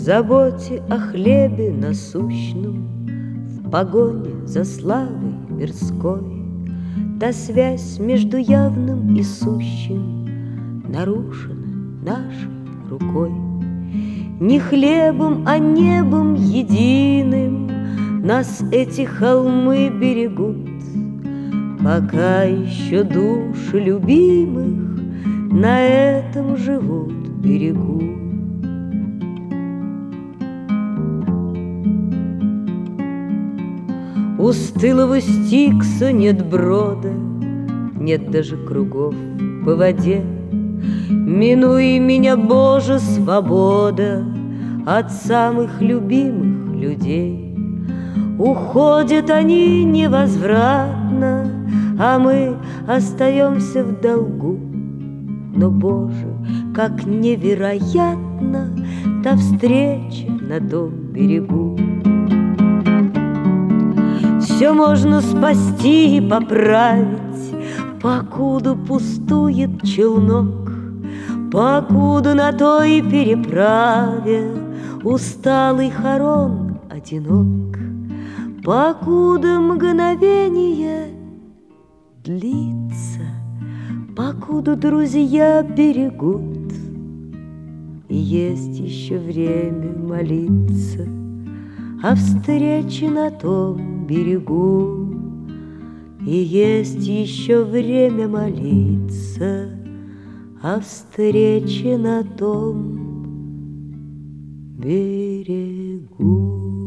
заботе о хлебе насущном, в погоне за славой мирской, та связь между явным и сущим нарушена нашей рукой. Не хлебом, а небом единым нас эти холмы берегут, пока еще души любимых на этом живут берегу. У стылого Стикса нет брода, нет даже кругов по воде. Минуй меня, Боже, свобода от самых любимых людей. Уходят они невозвратно, а мы остаемся в долгу. Но, Боже, как невероятна та встреча на том берегу. Все можно спасти и поправить, покуда пустует челнок, покуда на той переправе усталый хорон одинок, покуда мгновение длится, покуда друзья берегут, и есть еще время молиться о встрече на том берегу, и есть еще время молиться о встрече на том берегу.